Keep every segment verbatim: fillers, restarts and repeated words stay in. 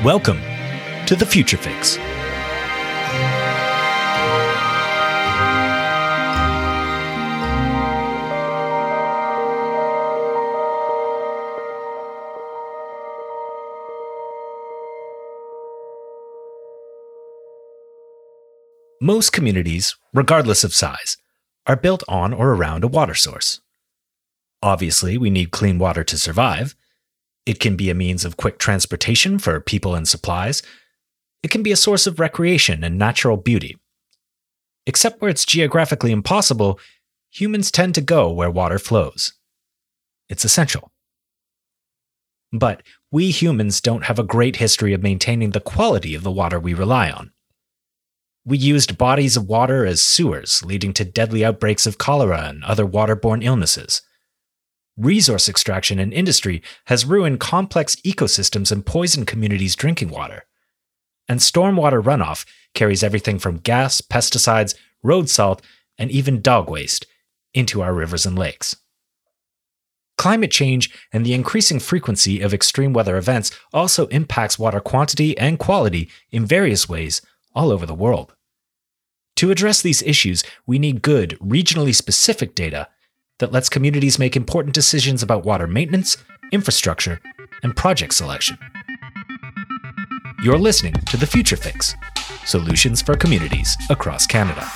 Welcome to The Future Fix. Most communities, regardless of size, are built on or around a water source. Obviously, we need clean water to survive. It can be a means of quick transportation for people and supplies. It can be a source of recreation and natural beauty. Except where it's geographically impossible, humans tend to go where water flows. It's essential. But we humans don't have a great history of maintaining the quality of the water we rely on. We used bodies of water as sewers, leading to deadly outbreaks of cholera and other waterborne illnesses. Resource extraction and industry has ruined complex ecosystems and poisoned communities' drinking water. And stormwater runoff carries everything from gas, pesticides, road salt, and even dog waste into our rivers and lakes. Climate change and the increasing frequency of extreme weather events also impacts water quantity and quality in various ways all over the world. To address these issues, we need good, regionally specific data that lets communities make important decisions about water maintenance, infrastructure, and project selection. You're listening to The Future Fix, solutions for communities across Canada.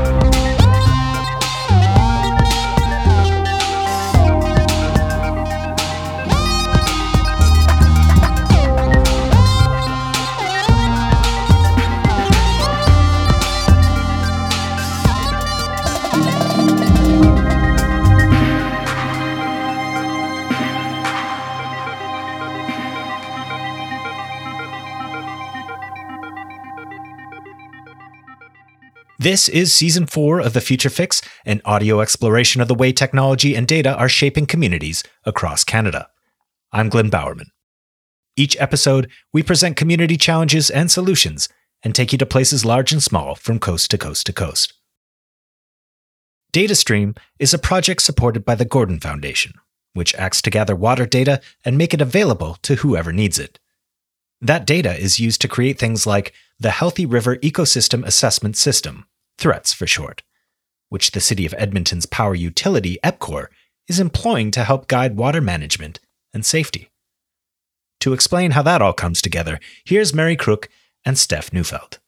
This is Season four of The Future Fix, an audio exploration of the way technology and data are shaping communities across Canada. I'm Glenn Bowerman. Each episode, we present community challenges and solutions and take you to places large and small from coast to coast to coast. DataStream is a project supported by the Gordon Foundation, which acts to gather water data and make it available to whoever needs it. That data is used to create things like the Healthy River Ecosystem Assessment System, THREATS for short, which the City of Edmonton's power utility, EPCOR, is employing to help guide water management and safety. To explain how that all comes together, here's Mary Crook and Steph Neufeld.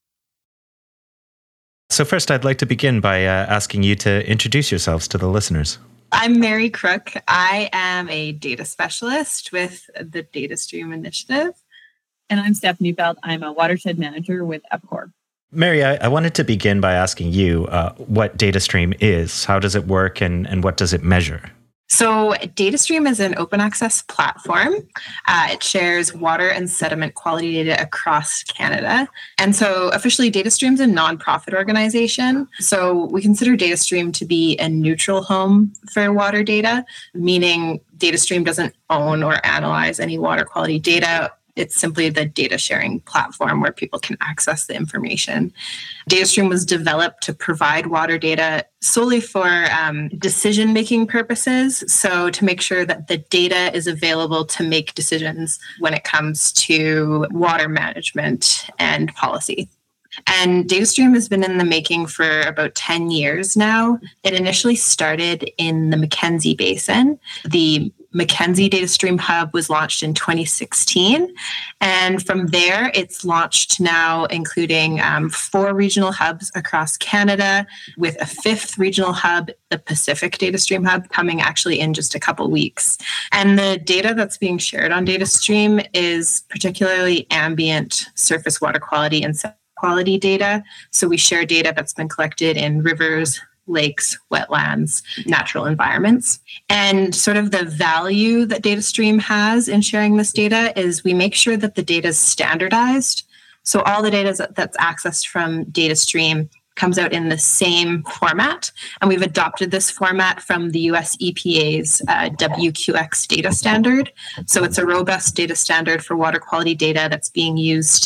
So first, I'd like to begin by uh, asking you to introduce yourselves to the listeners. I'm Mary Crook. I am a data specialist with the DataStream Initiative. And I'm Steph Neufeld. I'm a watershed manager with EPCOR. Mary, I, I wanted to begin by asking you uh, what DataStream is. How does it work and, and what does it measure? So DataStream is an open access platform. Uh, it shares water and sediment quality data across Canada. And so officially DataStream is a nonprofit organization. So we consider DataStream to be a neutral home for water data, meaning DataStream doesn't own or analyze any water quality data. It's simply the data sharing platform where people can access the information. DataStream was developed to provide water data solely for um, decision-making purposes. So to make sure that the data is available to make decisions when it comes to water management and policy. And DataStream has been in the making for about ten years now. It initially started in the Mackenzie Basin. The Mackenzie DataStream Hub was launched in twenty sixteen. And from there, it's launched now, including um, four regional hubs across Canada, with a fifth regional hub, the Pacific DataStream Hub, coming actually in just a couple weeks. And the data that's being shared on DataStream is particularly ambient surface water quality and quality data. So we share data that's been collected in rivers, lakes, wetlands, natural environments. And sort of the value that DataStream has in sharing this data is we make sure that the data is standardized. So all the data that's accessed from DataStream comes out in the same format. And we've adopted this format from the U S E P A's uh, W Q X data standard. So it's a robust data standard for water quality data that's being used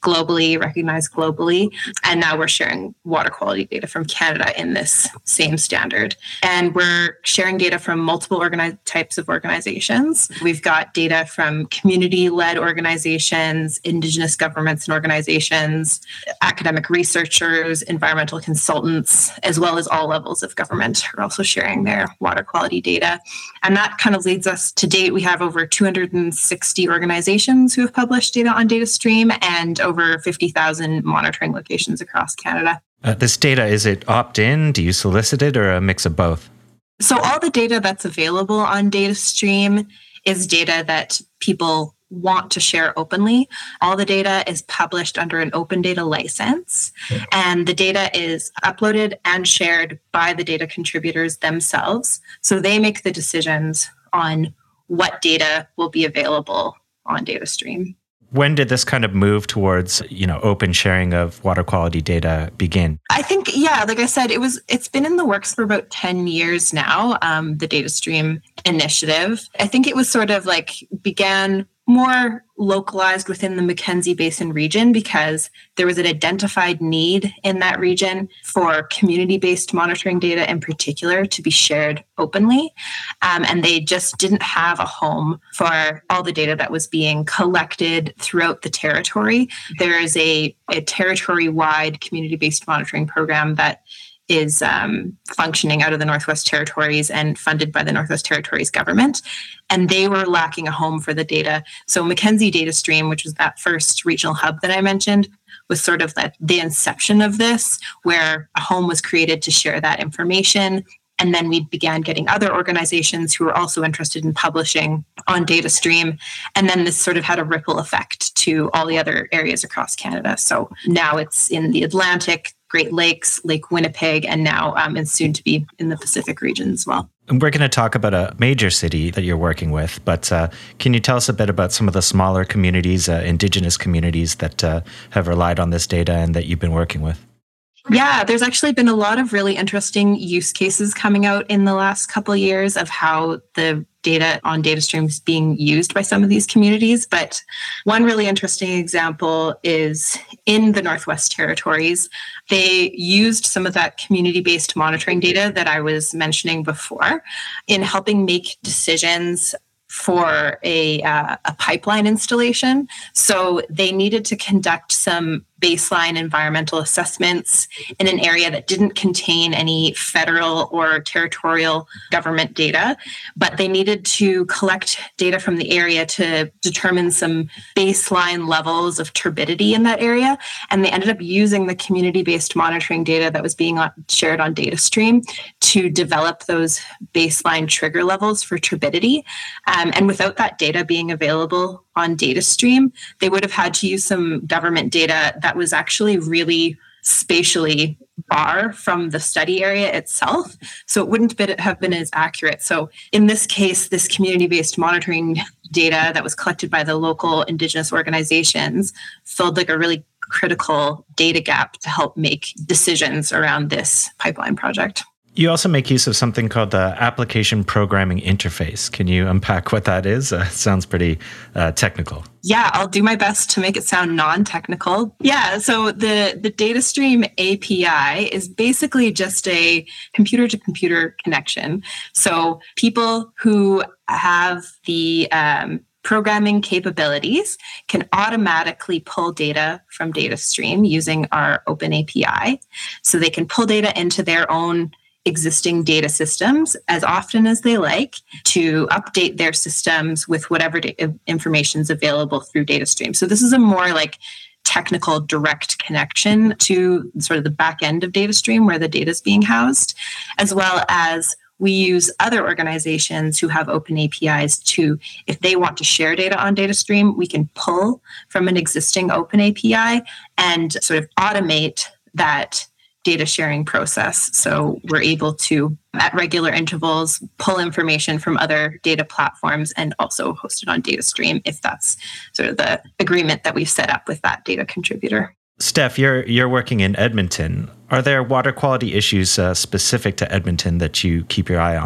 globally, recognized globally. And now we're sharing water quality data from Canada in this same standard. And we're sharing data from multiple organi- types of organizations. We've got data from community-led organizations, Indigenous governments and organizations, academic researchers, environmental consultants, as well as all levels of government are also sharing their water quality data. And that kind of leads us to date. We have over two hundred sixty organizations who have published data on DataStream and over fifty thousand monitoring locations across Canada. Uh, this data, is it opt-in? Do you solicit it, or a mix of both? So all the data that's available on DataStream is data that people want to share openly. All the data is published under an open data license, and the data is uploaded and shared by the data contributors themselves. So they make the decisions on what data will be available on DataStream. When did this kind of move towards, you know, open sharing of water quality data begin? I think, yeah, like I said, it was, it's been in the works for about ten years now, um, the DataStream initiative. I think it was sort of like began more localized within the Mackenzie Basin region because there was an identified need in that region for community-based monitoring data in particular to be shared openly. Um, and they just didn't have a home for all the data that was being collected throughout the territory. There is a, a territory-wide community-based monitoring program that is um, functioning out of the Northwest Territories and funded by the Northwest Territories government. And they were lacking a home for the data. So Mackenzie DataStream, which was that first regional hub that I mentioned, was sort of that the inception of this, where a home was created to share that information. And then we began getting other organizations who were also interested in publishing on DataStream. And then this sort of had a ripple effect to all the other areas across Canada. So now it's in the Atlantic, Great Lakes, Lake Winnipeg, and now um, it's soon to be in the Pacific region as well. And we're going to talk about a major city that you're working with, but uh, can you tell us a bit about some of the smaller communities, uh, Indigenous communities that uh, have relied on this data and that you've been working with? Yeah, there's actually been a lot of really interesting use cases coming out in the last couple of years of how the data on DataStream is being used by some of these communities. But one really interesting example is in the Northwest Territories. They used some of that community-based monitoring data that I was mentioning before in helping make decisions for a, uh, a pipeline installation. So they needed to conduct some baseline environmental assessments in an area that didn't contain any federal or territorial government data, but they needed to collect data from the area to determine some baseline levels of turbidity in that area. And they ended up using the community-based monitoring data that was being shared on DataStream to develop those baseline trigger levels for turbidity. Um, and without that data being available on DataStream, they would have had to use some government data that was actually really spatially far from the study area itself. So it wouldn't have been as accurate. So in this case, this community-based monitoring data that was collected by the local Indigenous organizations filled like a really critical data gap to help make decisions around this pipeline project. You also make use of something called the Application Programming Interface. Can you unpack what that is? Uh, it sounds pretty uh, technical. Yeah, I'll do my best to make it sound non-technical. Yeah, so the, the DataStream A P I is basically just a computer-to-computer connection. So people who have the um, programming capabilities can automatically pull data from DataStream using our open A P I. So they can pull data into their own existing data systems as often as they like to update their systems with whatever information is available through DataStream. So this is a more like technical direct connection to sort of the back end of DataStream where the data is being housed, as well as we use other organizations who have open A P Is to, if they want to share data on DataStream, we can pull from an existing open A P I and sort of automate that data sharing process. So we're able to, at regular intervals, pull information from other data platforms and also host it on DataStream if that's sort of the agreement that we've set up with that data contributor. Steph, you're you're working in Edmonton. Are there water quality issues uh, specific to Edmonton that you keep your eye on?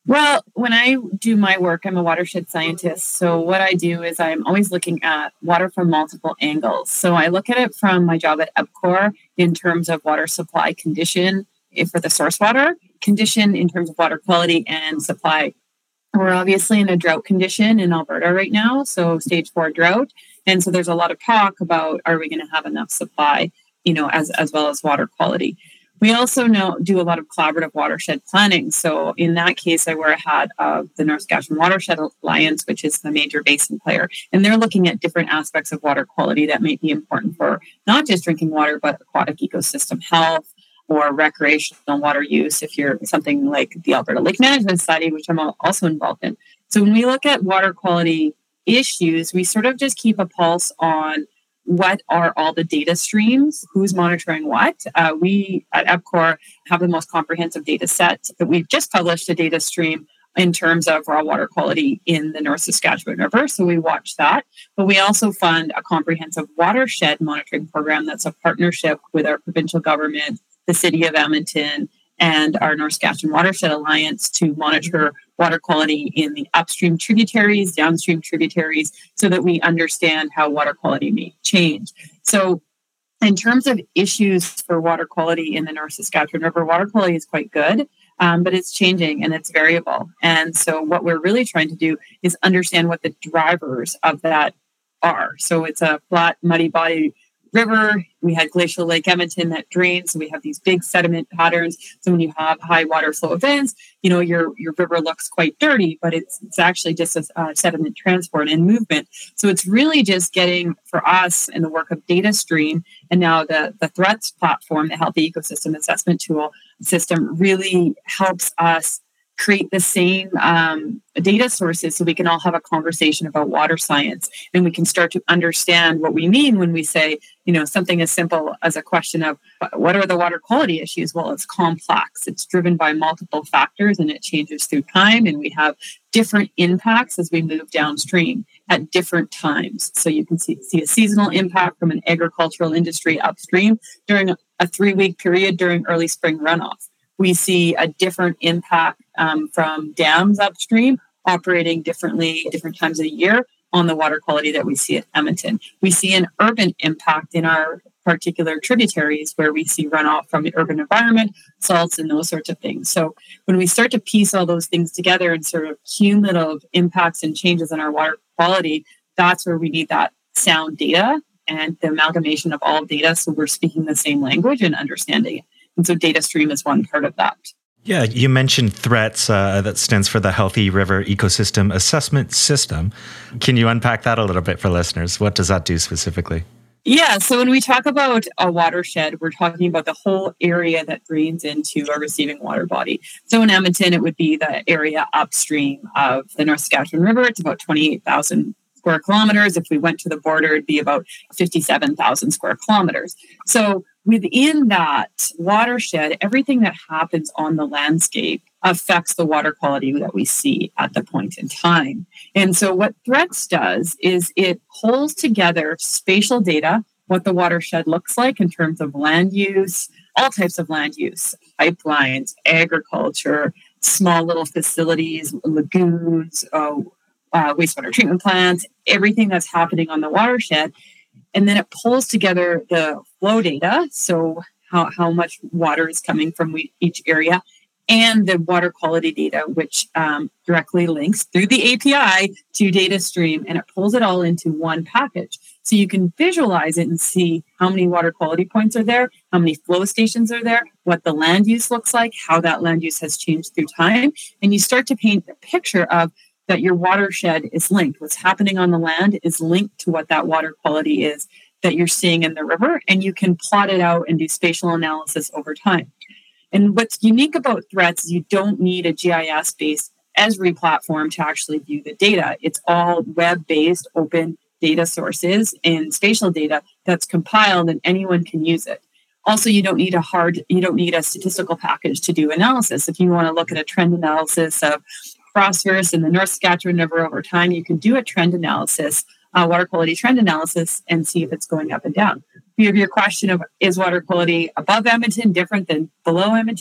Well, when I do my work, I'm a watershed scientist. So what I do is I'm always looking at water from multiple angles. So I look at it from my job at EPCOR in terms of water supply condition for the source water, condition in terms of water quality and supply. We're obviously in a drought condition in Alberta right now, so stage four drought. And so there's a lot of talk about, are we going to have enough supply, you know, as, as well as water quality. We also know do a lot of collaborative watershed planning. So in that case, I wear a hat of the North Saskatchewan Watershed Alliance, which is the major basin player. And they're looking at different aspects of water quality that may be important for not just drinking water, but aquatic ecosystem health or recreational water use if you're something like the Alberta Lake Management Society, which I'm also involved in. So when we look at water quality issues, we sort of just keep a pulse on what are all the data streams, who's monitoring what. Uh, we at EPCOR have the most comprehensive data set that we've just published a data stream in terms of raw water quality in the North Saskatchewan River. So we watch that. But we also fund a comprehensive watershed monitoring program that's a partnership with our provincial government, the City of Edmonton, and our North Saskatchewan Watershed Alliance to monitor water quality in the upstream tributaries, downstream tributaries, so that we understand how water quality may change. So in terms of issues for water quality in the North Saskatchewan River, water quality is quite good, um, but it's changing and it's variable. And so what we're really trying to do is understand what the drivers of that are. So it's a flat, muddy body river. We had Glacial Lake Edmonton that drains. So we have these big sediment patterns. So when you have high water flow events, you know, your, your river looks quite dirty, but it's, it's actually just a uh, sediment transport and movement. So it's really just getting, for us in the work of DataStream and now the, the Threats platform, the Healthy Ecosystem Assessment Tool system really helps us create the same um, data sources so we can all have a conversation about water science and we can start to understand what we mean when we say, you know, something as simple as a question of what are the water quality issues? Well, it's complex. It's driven by multiple factors and it changes through time. And we have different impacts as we move downstream at different times. So you can see, see a seasonal impact from an agricultural industry upstream during a, a three-week period during early spring runoff. We see a different impact um, from dams upstream operating differently different times of the year on the water quality that we see at Edmonton. We see an urban impact in our particular tributaries where we see runoff from the urban environment, salts, and those sorts of things. So when we start to piece all those things together and sort of cumulative impacts and changes in our water quality, that's where we need that sound data and the amalgamation of all data so we're speaking the same language and understanding it. And so DataStream is one part of that. Yeah, you mentioned Threats, uh, that stands for the Healthy River Ecosystem Assessment System. Can you unpack that a little bit for listeners? What does that do specifically? Yeah, so when we talk about a watershed, we're talking about the whole area that drains into a receiving water body. So in Edmonton, it would be the area upstream of the North Saskatchewan River. It's about twenty-eight thousand square kilometers. If we went to the border, it'd be about fifty-seven thousand square kilometers. So within that watershed, everything that happens on the landscape affects the water quality that we see at the point in time. And so what Threats does is it pulls together spatial data, what the watershed looks like in terms of land use, all types of land use, pipelines, agriculture, small little facilities, lagoons, uh, uh, wastewater treatment plants, everything that's happening on the watershed. And then it pulls together the flow data, so how, how much water is coming from each area, and the water quality data, which um, directly links through the A P I to DataStream, and it pulls it all into one package. So you can visualize it and see how many water quality points are there, how many flow stations are there, what the land use looks like, how that land use has changed through time, and you start to paint a picture of that your watershed is linked. What's happening on the land is linked to what that water quality is that you're seeing in the river, and you can plot it out and do spatial analysis over time. And what's unique about Threats is you don't need a G I S-based Esri platform to actually view the data. It's all web-based open data sources and spatial data that's compiled and anyone can use it. Also, you don't need a hard, you don't need a statistical package to do analysis. If you want to look at a trend analysis of phosphorus in the North Saskatchewan River over time, you can do a trend analysis, uh, water quality trend analysis, and see if it's going up and down. If you have your question of is water quality above Edmonton different than below Edmonton,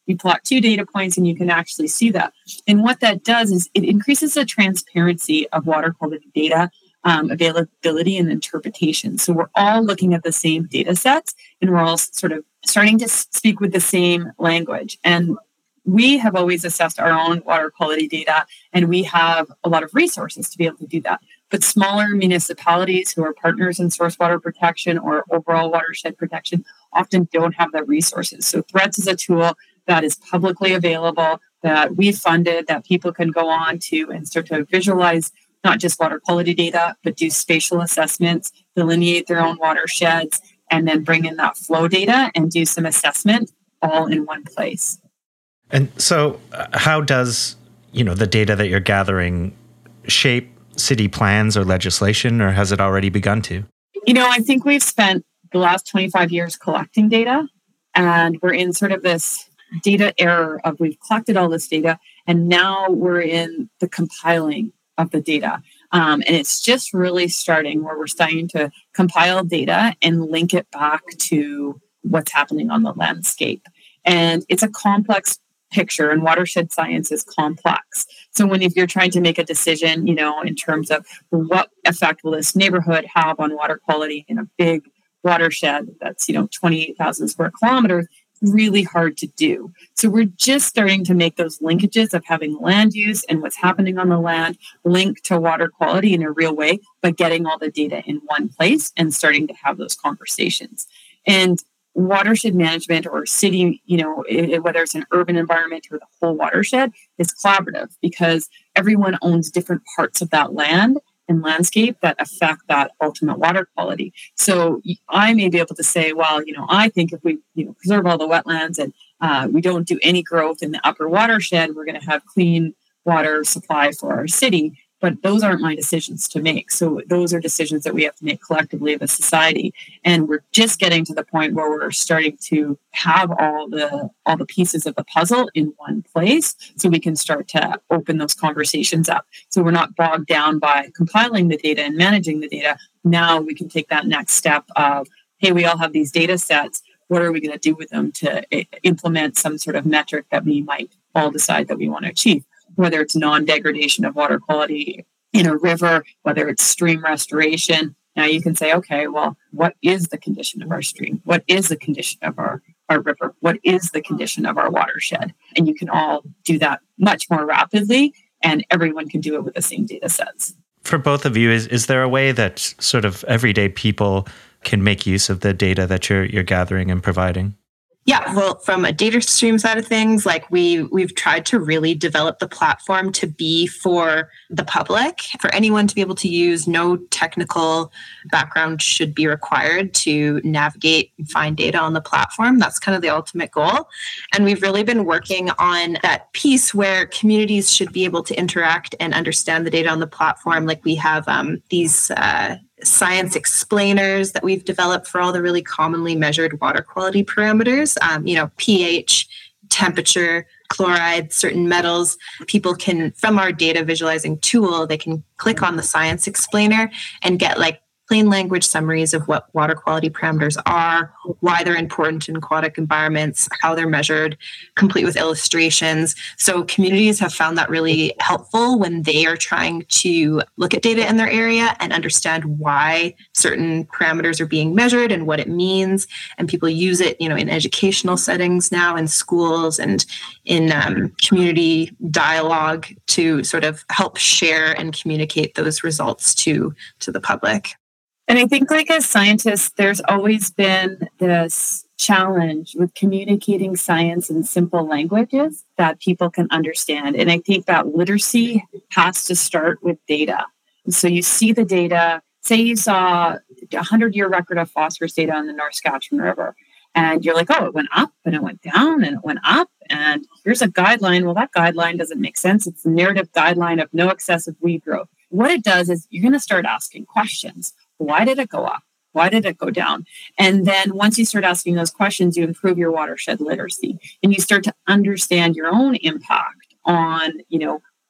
You plot two data points and you can actually see that. And what that does is it increases the transparency of water quality data, um, availability and interpretation. So we're all looking at the same data sets and we're all sort of starting to speak with the same language. And we have always assessed our own water quality data, and we have a lot of resources to be able to do that. But smaller municipalities who are partners in source water protection or overall watershed protection often don't have the resources. So Threads is a tool that is publicly available, that we've funded, that people can go on to and start to visualize not just water quality data, but do spatial assessments, delineate their own watersheds, and then bring in that flow data and do some assessment all in one place. And so uh, how does, you know, the data that you're gathering shape city plans or legislation, or has it already begun to? You know, I think we've spent the last twenty-five years collecting data, and we're in sort of this data era of we've collected all this data, and now we're in the compiling of the data. Um, and it's just really starting where we're starting to compile data and link it back to what's happening on the landscape. And it's a complex picture, and watershed science is complex. So when if you're trying to make a decision, you know, in terms of what effect will this neighborhood have on water quality in a big watershed that's, you know, twenty-eight thousand square kilometers, really hard to do. So we're just starting to make those linkages of having land use and what's happening on the land linked to water quality in a real way, but getting all the data in one place and starting to have those conversations. And watershed management or city, you know, it, whether it's an urban environment or the whole watershed, is collaborative because everyone owns different parts of that land and landscape that affect that ultimate water quality. So I may be able to say, well, you know, I think if we, you know, preserve all the wetlands and uh, we don't do any growth in the upper watershed, we're going to have clean water supply for our city. But those aren't my decisions to make. So those are decisions that we have to make collectively as a society. And we're just getting to the point where we're starting to have all the all the pieces of the puzzle in one place so we can start to open those conversations up. So we're not bogged down by compiling the data and managing the data. Now we can take that next step of, hey, we all have these data sets. What are we going to do with them to implement some sort of metric that we might all decide that we want to achieve? Whether it's non-degradation of water quality in a river, whether it's stream restoration. Now you can say, okay, well, what is the condition of our stream? What is the condition of our, our river? What is the condition of our watershed? And you can all do that much more rapidly, and everyone can do it with the same data sets. For both of you, is, is there a way that sort of everyday people can make use of the data that you're you're gathering and providing? Yeah, well, from a data stream side of things, like we we've tried to really develop the platform to be for the public, for anyone to be able to use. No technical background should be required to navigate and find data on the platform. That's kind of the ultimate goal. And we've really been working on that piece where communities should be able to interact and understand the data on the platform. Like we have um, these uh, science explainers that we've developed for all the really commonly measured water quality parameters, um, you know, pH, temperature, chloride, certain metals. People can, from our data visualizing tool, they can click on the science explainer and get like plain language summaries of what water quality parameters are, why they're important in aquatic environments, how they're measured, complete with illustrations. So communities have found that really helpful when they are trying to look at data in their area and understand why certain parameters are being measured and what it means. And people use it, you know, in educational settings now, in schools and in um, community dialogue to sort of help share and communicate those results to, to the public. And I think, like, as scientists, there's always been this challenge with communicating science in simple languages that people can understand. And I think that literacy has to start with data. And so you see the data, say you saw a hundred-year record of phosphorus data on the North Saskatchewan River, and you're like, oh, it went up and it went down and it went up. And here's a guideline. Well, that guideline doesn't make sense. It's the narrative guideline of no excessive weed growth. What it does is you're going to start asking questions. Why did it go up? Why did it go down? And then once you start asking those questions, you improve your watershed literacy and you start to understand your own impact on, you know,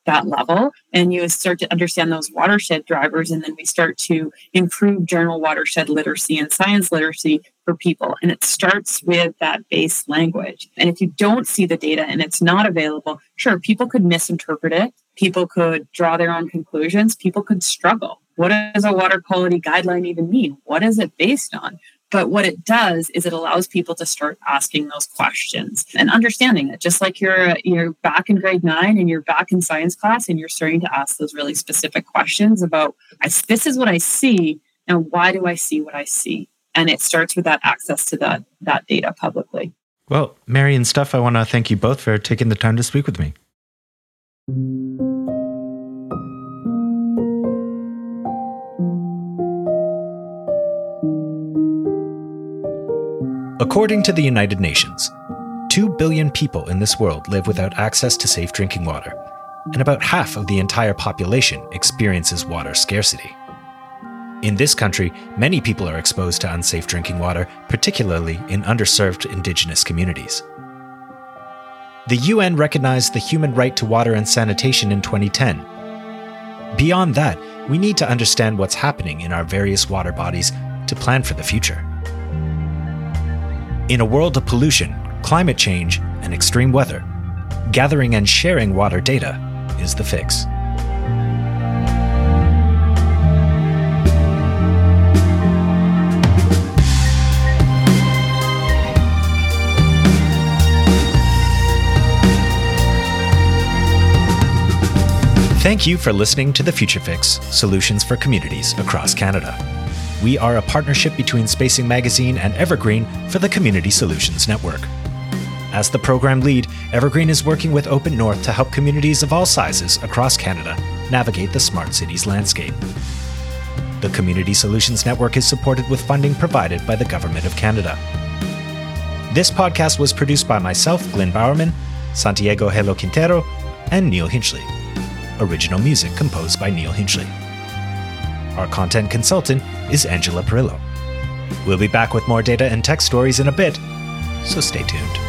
that level, and you start to understand those watershed drivers, and then we start to improve general watershed literacy and science literacy for people. And it starts with that base language. And if you don't see the data and it's not available, sure, people could misinterpret it. People could draw their own conclusions. People could struggle. What does a water quality guideline even mean? What is it based on? But what it does is it allows people to start asking those questions and understanding it. Just like you're you're back in grade nine and you're back in science class and you're starting to ask those really specific questions about, I, this is what I see, and why do I see what I see? And it starts with that access to that, that data publicly. Well, Mary and Steph, I want to thank you both for taking the time to speak with me. According to the United Nations, two billion people in this world live without access to safe drinking water, and about half of the entire population experiences water scarcity. In this country, many people are exposed to unsafe drinking water, particularly in underserved Indigenous communities. The U N recognized the human right to water and sanitation in twenty ten. Beyond that, we need to understand what's happening in our various water bodies to plan for the future. In a world of pollution, climate change, and extreme weather, gathering and sharing water data is the fix. Thank you for listening to The Future Fix, Solutions for Communities across Canada. We are a partnership between Spacing Magazine and Evergreen for the Community Solutions Network. As the program lead, Evergreen is working with Open North to help communities of all sizes across Canada navigate the smart cities landscape. The Community Solutions Network is supported with funding provided by the Government of Canada. This podcast was produced by myself, Glenn Bowerman, Santiago Helo Quintero, and Neil Hinchley. Original music composed by Neil Hinchley. Our content consultant is Angela Perillo. We'll be back with more data and tech stories in a bit, so stay tuned.